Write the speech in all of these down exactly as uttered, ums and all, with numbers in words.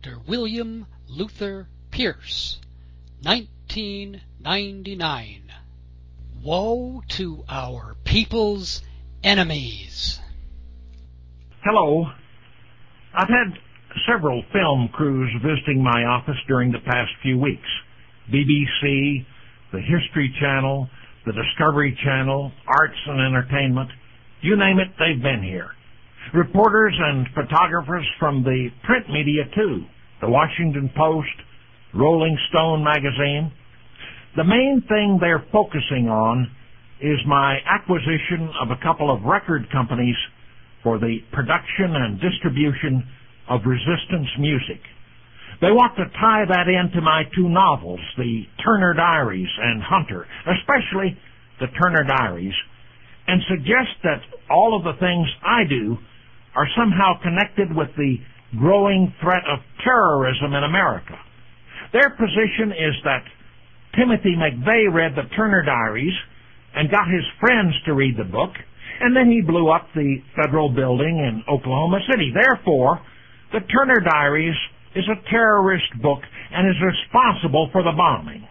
Doctor William Luther Pierce, nineteen ninety-nine. Woe to our people's enemies. Hello. I've had several film crews visiting my office during the past few weeks. B B C, the History Channel, the Discovery Channel, Arts and Entertainment. You name it, they've been here. Reporters and photographers from the print media, too. The Washington Post, Rolling Stone magazine. The main thing they're focusing on is my acquisition of a couple of record companies for the production and distribution of resistance music. They want to tie that into my two novels, the Turner Diaries and Hunter, especially the Turner Diaries, and suggest that all of the things I do are somehow connected with the growing threat of terrorism in America. Their position is that Timothy McVeigh read the Turner Diaries and got his friends to read the book, and then he blew up the federal building in Oklahoma City. Therefore, the Turner Diaries is a terrorist book and is responsible for the bombing.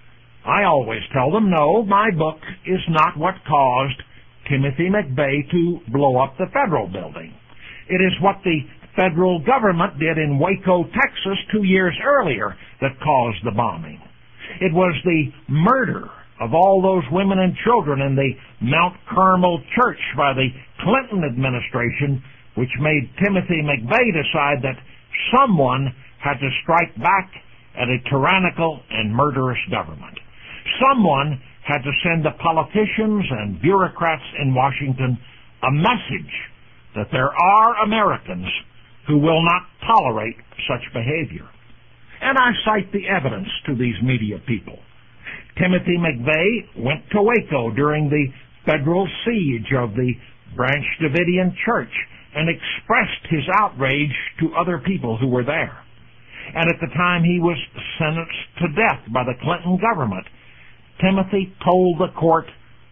I always tell them, no, my book is not what caused Timothy McVeigh to blow up the federal building. It is what the federal government did in Waco, Texas, two years earlier that caused the bombing. It was the murder of all those women and children in the Mount Carmel Church by the Clinton administration which made Timothy McVeigh decide that someone had to strike back at a tyrannical and murderous government. Someone had to send the politicians and bureaucrats in Washington a message that there are Americans who will not tolerate such behavior. And I cite the evidence to these media people. Timothy McVeigh went to Waco during the federal siege of the Branch Davidian Church and expressed his outrage to other people who were there. And at the time he was sentenced to death by the Clinton government, Timothy told the court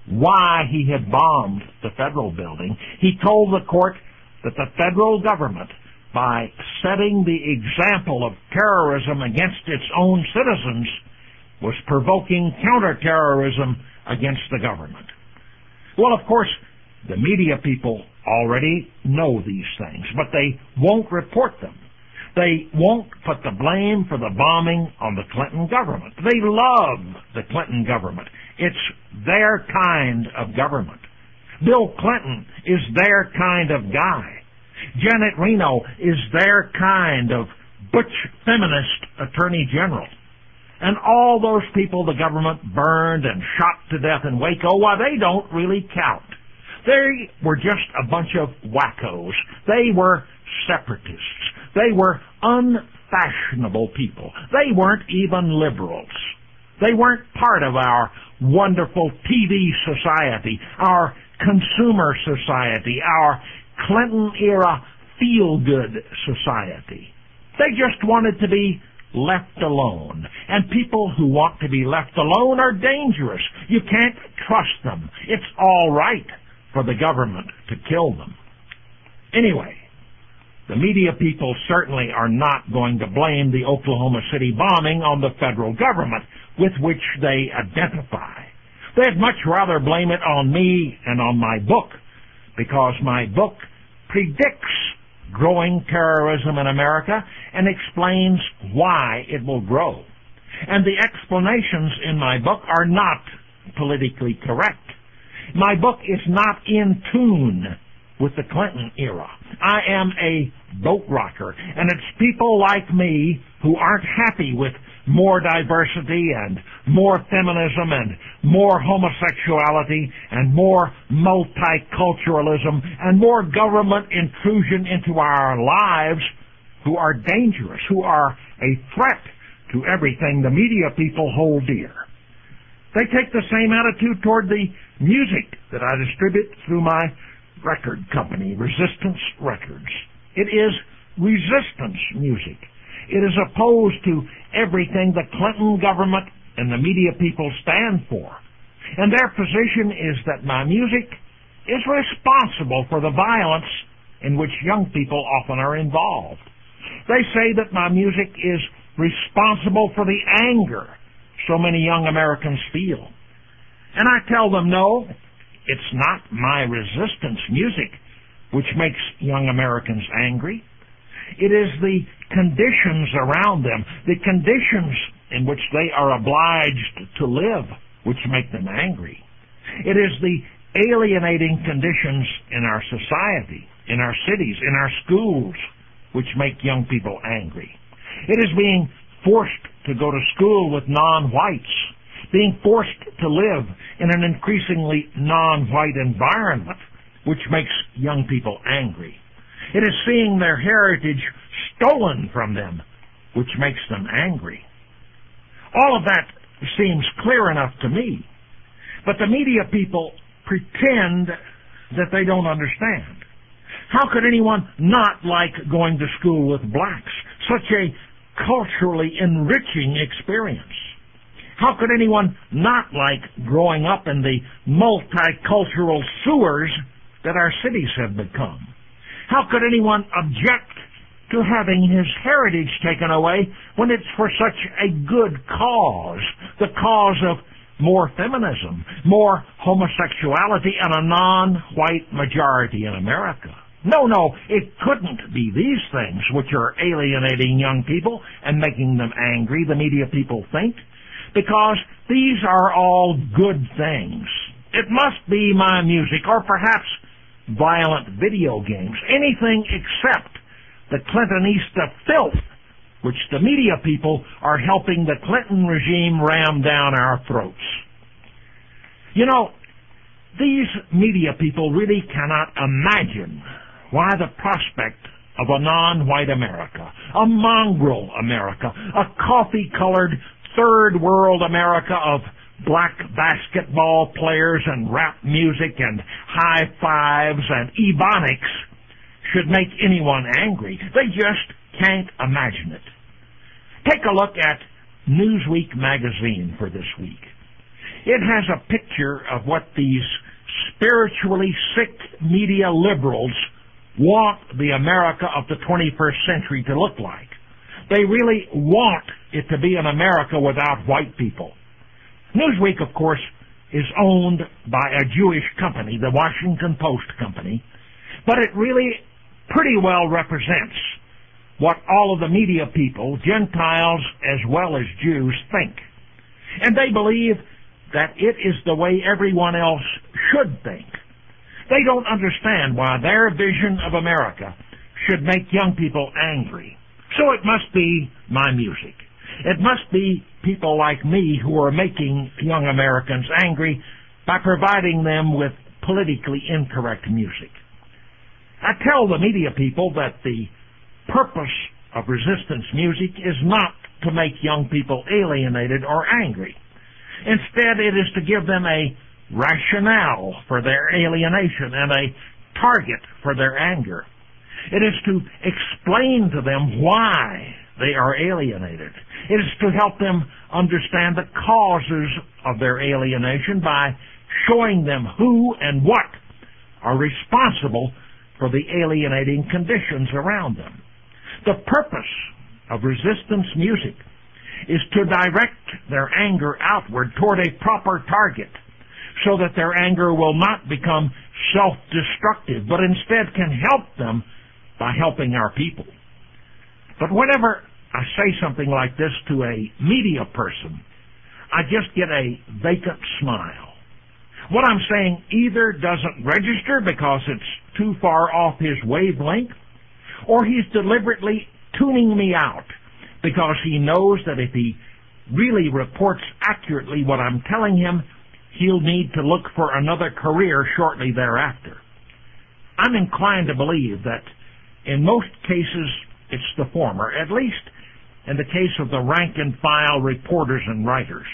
why he had bombed the federal building. He told the court that the federal government, by setting the example of terrorism against its own citizens, was provoking counterterrorism against the government. Well, of course, the media people already know these things, but they won't report them. They won't put the blame for the bombing on the Clinton government. They love the Clinton government. It's their kind of government. Bill Clinton is their kind of guy. Janet Reno is their kind of butch feminist attorney general. And all those people the government burned and shot to death in Waco, why, they don't really count. They were just a bunch of wackos. They were separatists. They were unfashionable people. They weren't even liberals. They weren't part of our wonderful T V society, our consumer society, our Clinton-era feel-good society. They just wanted to be left alone. And people who want to be left alone are dangerous. You can't trust them. It's all right for the government to kill them. Anyway, the media people certainly are not going to blame the Oklahoma City bombing on the federal government, with which they identify. They'd much rather blame it on me and on my book, because my book predicts growing terrorism in America and explains why it will grow. And the explanations in my book are not politically correct. My book is not in tune with the Clinton era. I am a boat rocker, and it's people like me who aren't happy with more diversity and more feminism and more homosexuality and more multiculturalism and more government intrusion into our lives who are dangerous, who are a threat to everything the media people hold dear. They take the same attitude toward the music that I distribute through my record company, Resistance Records. It is resistance music. It is opposed to everything the Clinton government and the media people stand for. And their position is that my music is responsible for the violence in which young people often are involved. They say that my music is responsible for the anger so many young Americans feel. And I tell them, no, it's not my resistance music which makes young Americans angry. It is the conditions around them, the conditions in which they are obliged to live, which make them angry. It is the alienating conditions in our society, in our cities, in our schools, which make young people angry. It is being forced to go to school with non-whites, being forced to live in an increasingly non-white environment, which makes young people angry. It is seeing their heritage stolen from them, which makes them angry. All of that seems clear enough to me, but the media people pretend that they don't understand. How could anyone not like going to school with blacks? Such a culturally enriching experience. How could anyone not like growing up in the multicultural sewers that our cities have become? How could anyone object to having his heritage taken away when it's for such a good cause, the cause of more feminism, more homosexuality, and a non-white majority in America? No, no, it couldn't be these things which are alienating young people and making them angry, the media people think, because these are all good things. It must be my music, or perhaps violent video games, anything except the Clintonista filth which the media people are helping the Clinton regime ram down our throats. You know, these media people really cannot imagine why the prospect of a non-white America, a mongrel America, a coffee-colored third world America of black basketball players and rap music and high fives and ebonics should make anyone angry. They just can't imagine it. Take a look at Newsweek magazine for this week. It has a picture of what these spiritually sick media liberals want the America of the twenty-first century to look like. They really want it to be an America without white people. Newsweek, of course, is owned by a Jewish company, the Washington Post Company, but it really pretty well represents what all of the media people, Gentiles as well as Jews, think. And they believe that it is the way everyone else should think. They don't understand why their vision of America should make young people angry. So it must be my music. It must be people like me who are making young Americans angry by providing them with politically incorrect music. I tell the media people that the purpose of resistance music is not to make young people alienated or angry. Instead, it is to give them a rationale for their alienation and a target for their anger. It is to explain to them why they are alienated. It is to help them understand the causes of their alienation by showing them who and what are responsible for the alienating conditions around them. The purpose of resistance music is to direct their anger outward toward a proper target so that their anger will not become self-destructive, but instead can help them by helping our people. But whenever I say something like this to a media person, I just get a vacant smile. What I'm saying either doesn't register because it's too far off his wavelength, or he's deliberately tuning me out because he knows that if he really reports accurately what I'm telling him, he'll need to look for another career shortly thereafter. I'm inclined to believe that in most cases it's the former, at least in the case of the rank-and-file reporters and writers.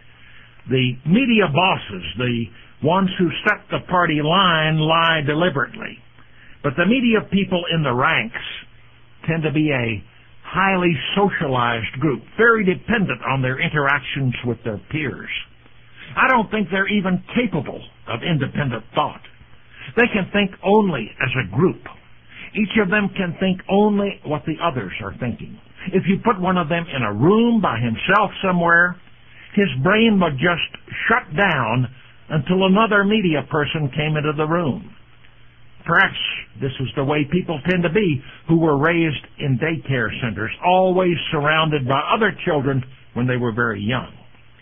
The media bosses, the ones who set the party line, lie deliberately. But the media people in the ranks tend to be a highly socialized group, very dependent on their interactions with their peers. I don't think they're even capable of independent thought. They can think only as a group. Each of them can think only what the others are thinking. If you put one of them in a room by himself somewhere, his brain would just shut down until another media person came into the room. Perhaps this is the way people tend to be who were raised in daycare centers, always surrounded by other children when they were very young.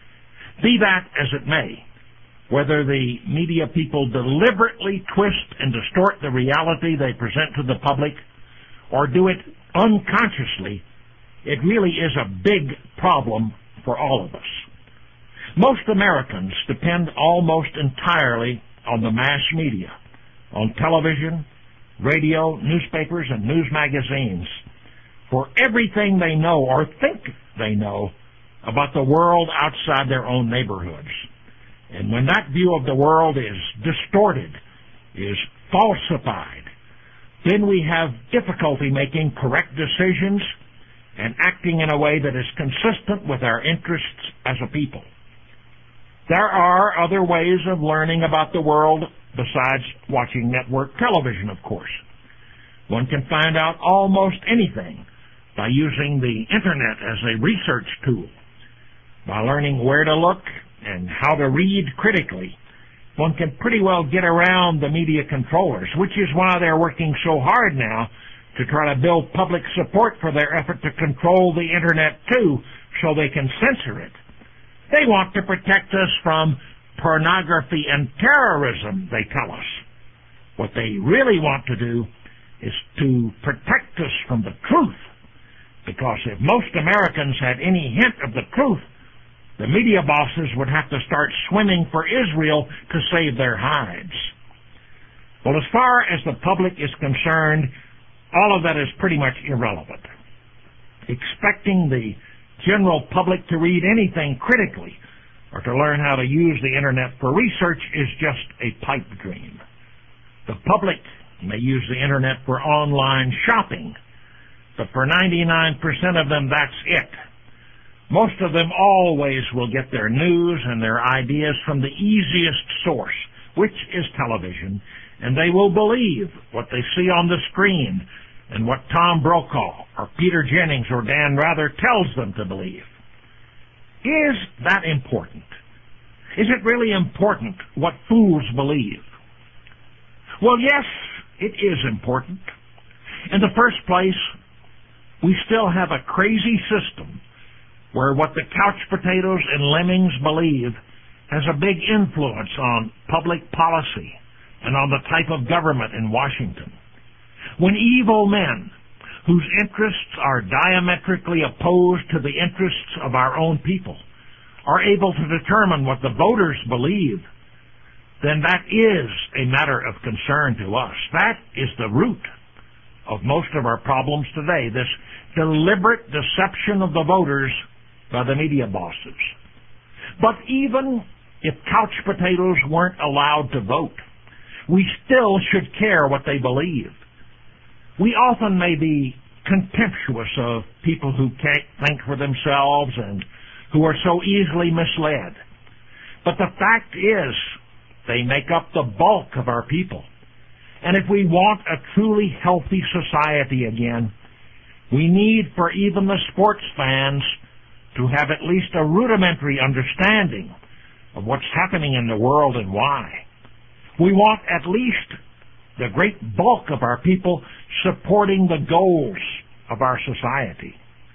Be that as it may, whether the media people deliberately twist and distort the reality they present to the public or do it unconsciously, it really is a big problem for all of us. Most Americans depend almost entirely on the mass media, on television, radio, newspapers, and news magazines for everything they know or think they know about the world outside their own neighborhoods. And when that view of the world is distorted, is falsified, then we have difficulty making correct decisions and acting in a way that is consistent with our interests as a people. There are other ways of learning about the world besides watching network television, of course. One can find out almost anything by using the Internet as a research tool. By learning where to look and how to read critically, one can pretty well get around the media controllers, which is why they're working so hard now to try to build public support for their effort to control the Internet too, so they can censor it. They want to protect us from pornography and terrorism, they tell us. What they really want to do is to protect us from the truth, because if most Americans had any hint of the truth, the media bosses would have to start swimming for Israel to save their hides. Well, as far as the public is concerned, all of that is pretty much irrelevant. Expecting the general public to read anything critically or to learn how to use the Internet for research is just a pipe dream. The public may use the Internet for online shopping, but for ninety-nine percent of them, that's it. Most of them always will get their news and their ideas from the easiest source, which is television, and they will believe what they see on the screen and what Tom Brokaw or Peter Jennings or Dan Rather tells them to believe. Is that important? Is it really important what fools believe? Well, yes, it is important. In the first place, we still have a crazy system where what the couch potatoes and lemmings believe has a big influence on public policy and on the type of government in Washington. When evil men, whose interests are diametrically opposed to the interests of our own people, are able to determine what the voters believe, then that is a matter of concern to us. That is the root of most of our problems today, this deliberate deception of the voters by the media bosses. But even if couch potatoes weren't allowed to vote, we still should care what they believe. We often may be contemptuous of people who can't think for themselves and who are so easily misled. But the fact is, they make up the bulk of our people. And if we want a truly healthy society again, we need for even the sports fans to have at least a rudimentary understanding of what's happening in the world and why. We want at least the great bulk of our people supporting the goals of our society.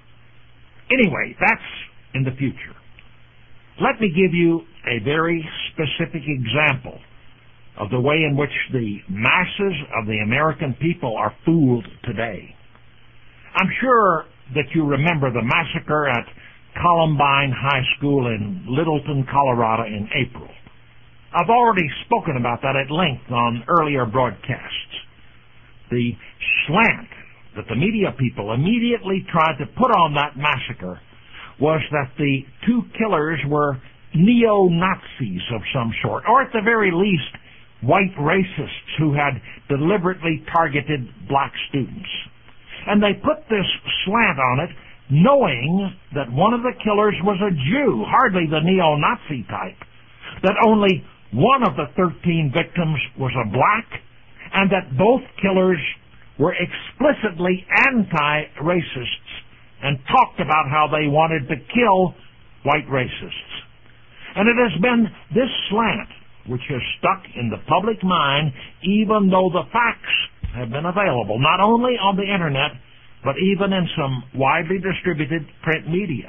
Anyway, that's in the future. Let me give you a very specific example of the way in which the masses of the American people are fooled today. I'm sure that you remember the massacre at Columbine High School in Littleton, Colorado in April. I've already spoken about that at length on earlier broadcasts. The slant that the media people immediately tried to put on that massacre was that the two killers were neo-Nazis of some sort, or at the very least, white racists who had deliberately targeted black students. And they put this slant on it knowing that one of the killers was a Jew, hardly the neo-Nazi type, that only one of the thirteen victims was a black, and that both killers were explicitly anti-racists and talked about how they wanted to kill white racists. And it has been this slant which has stuck in the public mind, even though the facts have been available, not only on the internet, but even in some widely distributed print media.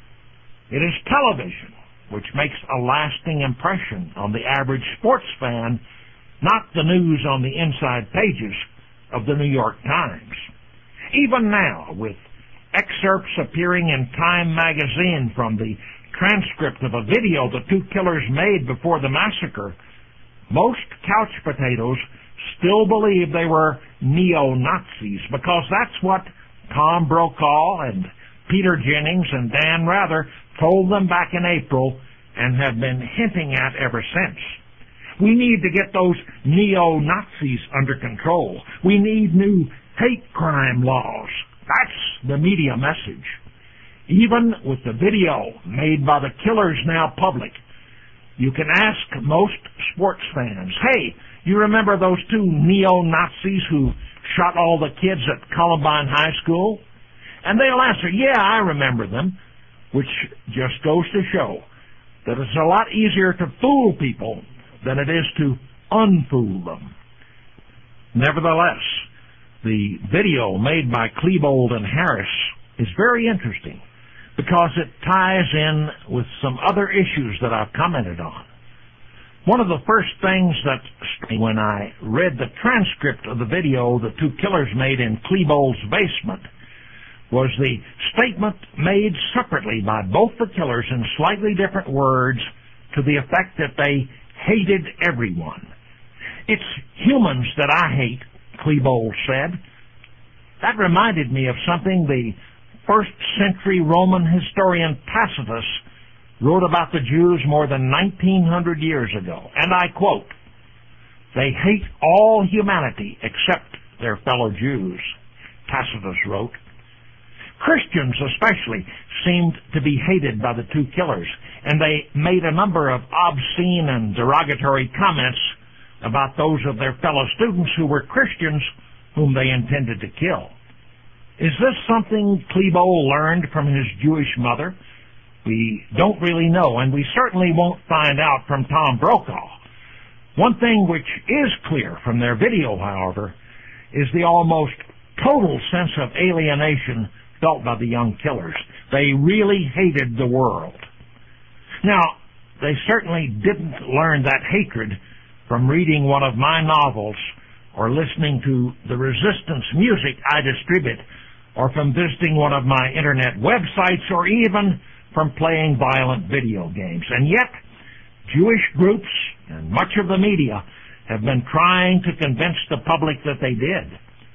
It is television which makes a lasting impression on the average sports fan, not the news on the inside pages of the New York Times. Even now, with excerpts appearing in Time magazine from the transcript of a video the two killers made before the massacre, most couch potatoes still believe they were neo-Nazis, because that's what Tom Brokaw and Peter Jennings and Dan Rather told them back in April and have been hinting at ever since. We need to get those neo-Nazis under control. We need new hate crime laws. That's the media message. Even with the video made by the killers now public, you can ask most sports fans, hey, you remember those two neo-Nazis who shot all the kids at Columbine High School? And they'll answer, yeah, I remember them, which just goes to show that it's a lot easier to fool people than it is to unfool them. Nevertheless, the video made by Klebold and Harris is very interesting because it ties in with some other issues that I've commented on. One of the first things that struck me when I read the transcript of the video the two killers made in Klebold's basement was the statement made separately by both the killers in slightly different words to the effect that they hated everyone. It's humans that I hate, Klebold said. That reminded me of something the first century Roman historian Tacitus wrote about the Jews more than nineteen hundred years ago. And I quote, "They hate all humanity except their fellow Jews," Tacitus wrote. Christians especially seemed to be hated by the two killers, and they made a number of obscene and derogatory comments about those of their fellow students who were Christians whom they intended to kill. Is this something Klebold learned from his Jewish mother? We don't really know, and we certainly won't find out from Tom Brokaw. One thing which is clear from their video, however, is the almost total sense of alienation felt by the young killers. They really hated the world. Now, they certainly didn't learn that hatred from reading one of my novels or listening to the resistance music I distribute or from visiting one of my internet websites or even from playing violent video games. And yet, Jewish groups and much of the media have been trying to convince the public that they did.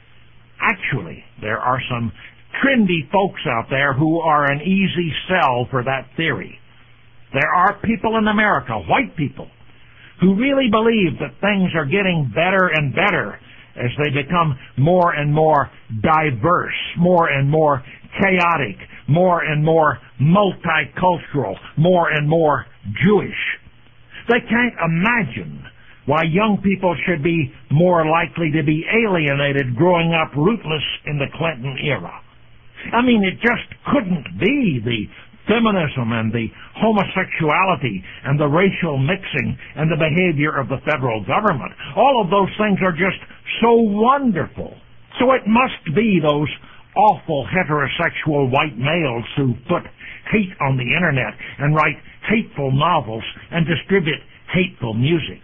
Actually, there are some trendy folks out there who are an easy sell for that theory. There are people in America, white people, who really believe that things are getting better and better as they become more and more diverse, more and more chaotic, more and more multicultural, more and more Jewish. They can't imagine why young people should be more likely to be alienated growing up rootless in the Clinton era. I mean, it just couldn't be the feminism and the homosexuality and the racial mixing and the behavior of the federal government. All of those things are just so wonderful. So it must be those awful heterosexual white males who put hate on the internet and write hateful novels and distribute hateful music.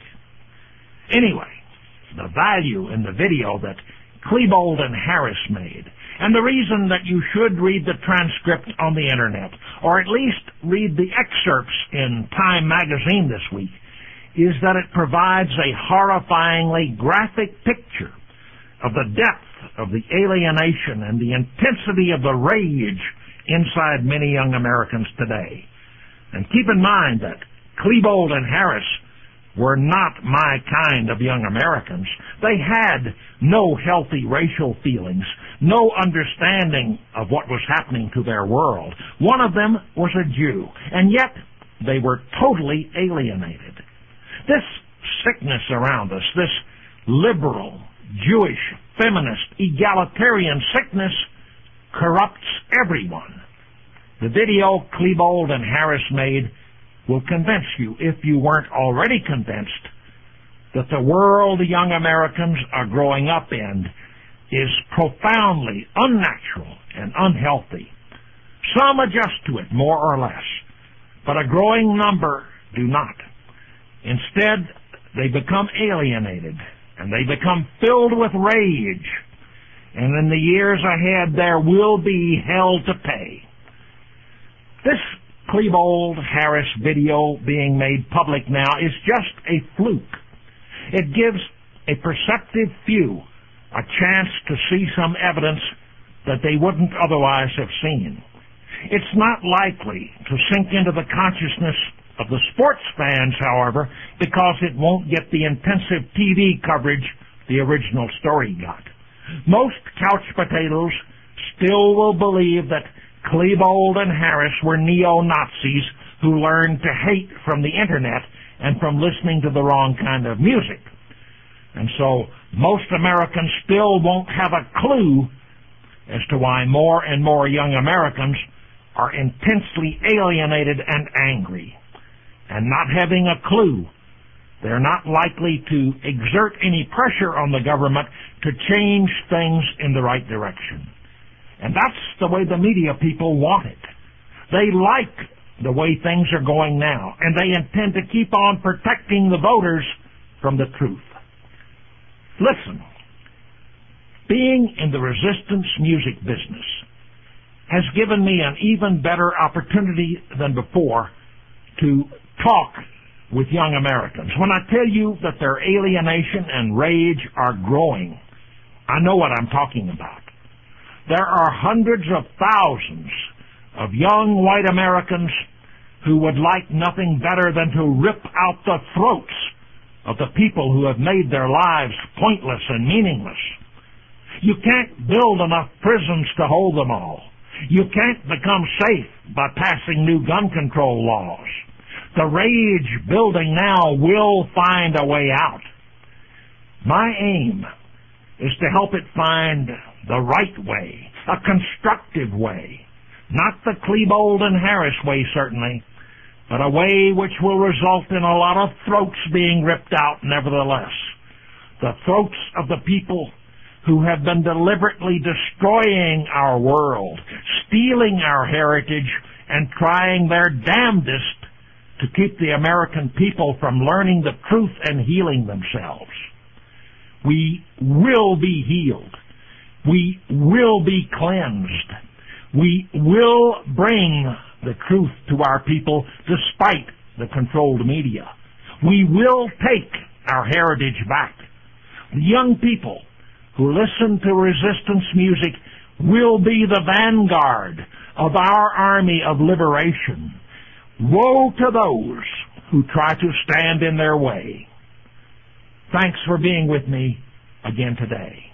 Anyway, the value in the video that Klebold and Harris made, and the reason that you should read the transcript on the internet, or at least read the excerpts in Time magazine this week, is that it provides a horrifyingly graphic picture of the depth of the alienation and the intensity of the rage inside many young Americans today. And keep in mind that Klebold and Harris were not my kind of young Americans. They had no healthy racial feelings, no understanding of what was happening to their world. One of them was a Jew, and yet they were totally alienated. This sickness around us, this liberal, Jewish feminist, egalitarian sickness corrupts everyone. The video Klebold and Harris made will convince you, if you weren't already convinced, that the world young Americans are growing up in is profoundly unnatural and unhealthy. Some adjust to it more or less, but a growing number do not. Instead, they become alienated, and they become filled with rage, and in the years ahead there will be hell to pay. This Klebold-Harris video being made public now is just a fluke. It gives a perceptive few a chance to see some evidence that they wouldn't otherwise have seen. It's not likely to sink into the consciousness of the sports fans, however, because it won't get the intensive T V coverage the original story got. Most couch potatoes still will believe that Klebold and Harris were neo-Nazis who learned to hate from the internet and from listening to the wrong kind of music. And so most Americans still won't have a clue as to why more and more young Americans are intensely alienated and angry. And not having a clue, they're not likely to exert any pressure on the government to change things in the right direction. And that's the way the media people want it. They like the way things are going now, and they intend to keep on protecting the voters from the truth. Listen, being in the resistance music business has given me an even better opportunity than before to talk with young Americans. When I tell you that their alienation and rage are growing, I know what I'm talking about. There are hundreds of thousands of young white Americans who would like nothing better than to rip out the throats of the people who have made their lives pointless and meaningless. You can't build enough prisons to hold them all. You can't become safe by passing new gun control laws. The rage building now will find a way out. My aim is to help it find the right way, a constructive way. Not the Klebold and Harris way, certainly, but a way which will result in a lot of throats being ripped out nevertheless. The throats of the people who have been deliberately destroying our world, stealing our heritage, and trying their damnedest to keep the American people from learning the truth and healing themselves. We will be healed. We will be cleansed. We will bring the truth to our people despite the controlled media. We will take our heritage back. The young people who listen to resistance music will be the vanguard of our army of liberation. Woe to those who try to stand in their way. Thanks for being with me again today.